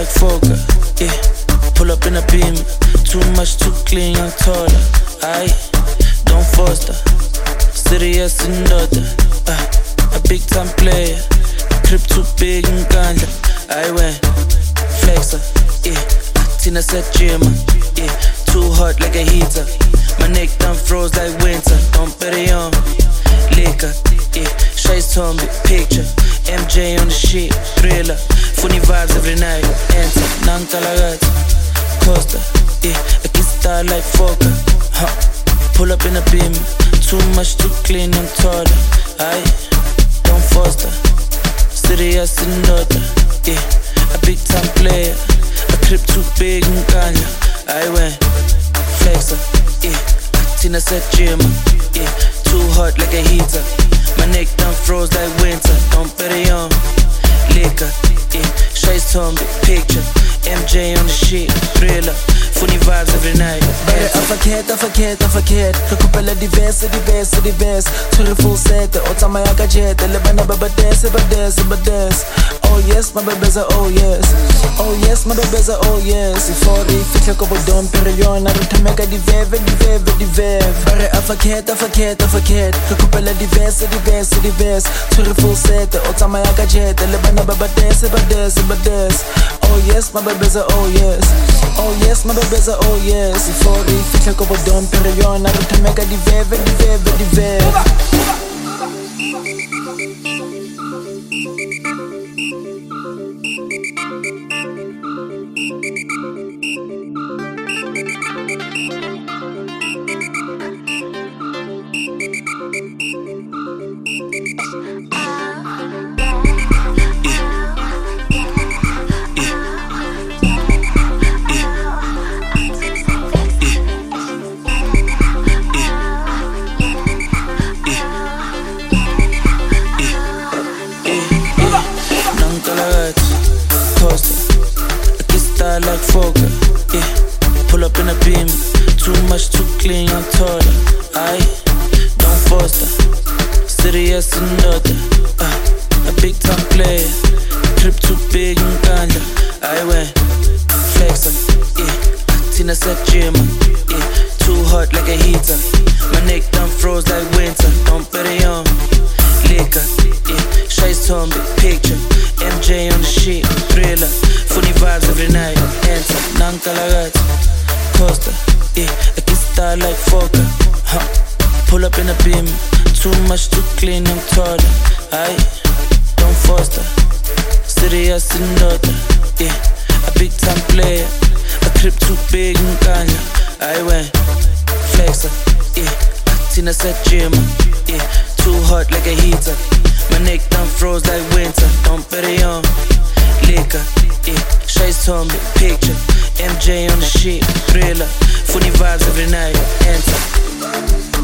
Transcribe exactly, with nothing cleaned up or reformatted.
like Fokker, yeah. Pull up in a beam, too much, too clean, young taller. Aye, don't foster, serious in order. Uh, a big time player, crib too big in Ganja. I went flexer, yeah. Tina said Jimmer, yeah. Too hot like a heater. My neck done froze like winter. Don't bet it on liquor, yeah. Shay's told me picture. M J on the shit, thriller. Funny vibes every night. Enter, Nankalagat, Costa, yeah. I can style like Fokker, huh. Pull up in a beam, too much, too clean, I'm taller. Aye, don't foster, serious in order, yeah. A big time player, a crib too big in Kanye. I went flexer, yeah. Tina said Jimmer, yeah. Too hot like a heater. My neck done froze like winter. Don't bet it on liquor, yeah. Shay's told me picture. M J on the shit, thriller. Funny vibes every night. Bare a verkeerd, a verkeerd, a verkeerd. Rekopela diverse, diverse, diverse. Tshwere full set, o tsamaya ka jet. Le bana ba ba dance, ba dance, ba dance. Oh yes, my baby's a oh yes. Oh yes, my baby's a oh yes. Ifori, fihle ko bodom, pero yona rutameka diveve, diveve, diveve. Bare a verkeerd, a verkeerd, a verkeerd. Rekopela diverse, diverse, diverse. Tshwere full set, o tsamaya ka jet. Le bana ba ba dance, ba dance, ba dance. Oh yes, my baby's a oh yes. Oh yes, my baby's a oh yes. Ifori, fihle ko bodom, pero yona rutameka diveve, diveve, diveve. Like Fokker, yeah. Pull up in a beam, too much, too clean, I'm taller. Aye, don't foster, serious in order. Uh, a big time player, crib too big in Ganja. I went flexer, yeah. Tina said Jimmer, yeah. Too hot like a heater. My neck done froze like winter. Don't bet it on liquor, yeah. Shay's told me picture. M J on the shit, thriller. Funny vibes every night. Enter, Nankalagat, Costa, yeah. I can style like Fokker, huh. Pull up in a beam, too much, too clean, I'm taller. Aye, don't foster, serious in order, yeah. A big time player, a crib too big in Kanye. I went flexer, yeah. Tina said Jimmer, yeah. Too hot like a heater. My neck done froze like winter. Don't bet it on liquor, yeah. Shay's told me picture. M J on the shit, thriller. Funny vibes every night. Enter.